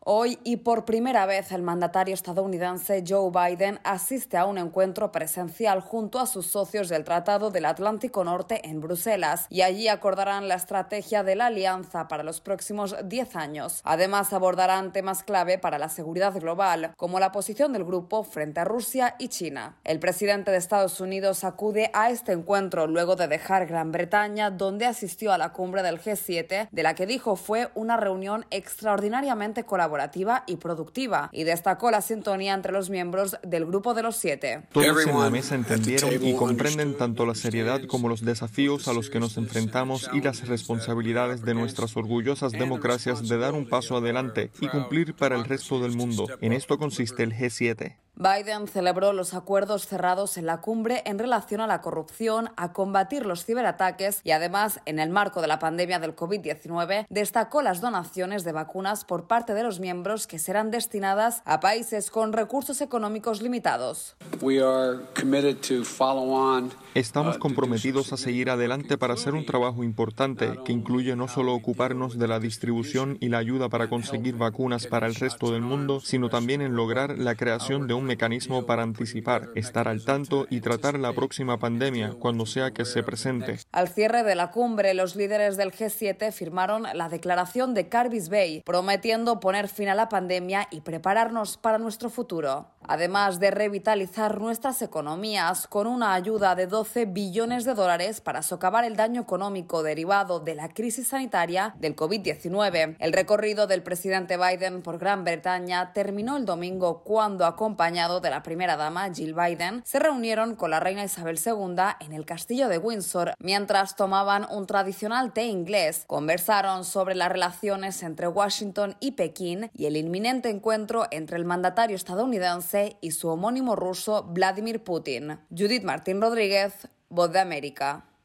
Hoy y por primera vez el mandatario estadounidense Joe Biden asiste a un encuentro presencial junto a sus socios del Tratado del Atlántico Norte en Bruselas y allí acordarán la estrategia de la alianza para los próximos 10 años. Además abordarán temas clave para la seguridad global, como la posición del grupo frente a Rusia y China. El presidente de Estados Unidos acude a este encuentro luego de dejar Gran Bretaña, donde asistió a la cumbre del G7, de la que dijo fue una reunión extraordinariamente colaborativa y productiva, y destacó la sintonía entre los miembros del Grupo de los 7. Todos en la mesa entendieron y comprenden tanto la seriedad como los desafíos a los que nos enfrentamos y las responsabilidades de nuestras orgullosas democracias de dar un paso adelante y cumplir para el resto del mundo. En esto consiste el G7. Biden celebró los acuerdos cerrados en la cumbre en relación a la corrupción, a combatir los ciberataques y además, en el marco de la pandemia del COVID-19, destacó las donaciones de vacunas por parte de los miembros que serán destinadas a países con recursos económicos limitados. Estamos comprometidos a seguir adelante para hacer un trabajo importante que incluye no solo ocuparnos de la distribución y la ayuda para conseguir vacunas para el resto del mundo, sino también en lograr la creación de un mecanismo para anticipar, estar al tanto y tratar la próxima pandemia cuando sea que se presente. Al cierre de la cumbre, los líderes del G7 firmaron la declaración de Carbis Bay, prometiendo poner fin a la pandemia y prepararnos para nuestro futuro. Además de revitalizar nuestras economías con una ayuda de 12 billones de dólares para socavar el daño económico derivado de la crisis sanitaria del COVID-19. El recorrido del presidente Biden por Gran Bretaña terminó el domingo cuando, acompañado de la primera dama Jill Biden, se reunieron con la reina Isabel II en el castillo de Windsor mientras tomaban un tradicional té inglés. Conversaron sobre las relaciones entre Washington y Pekín y el inminente encuentro entre el mandatario estadounidense y su homónimo ruso Vladimir Putin. Judith Martín Rodríguez, Voz de América.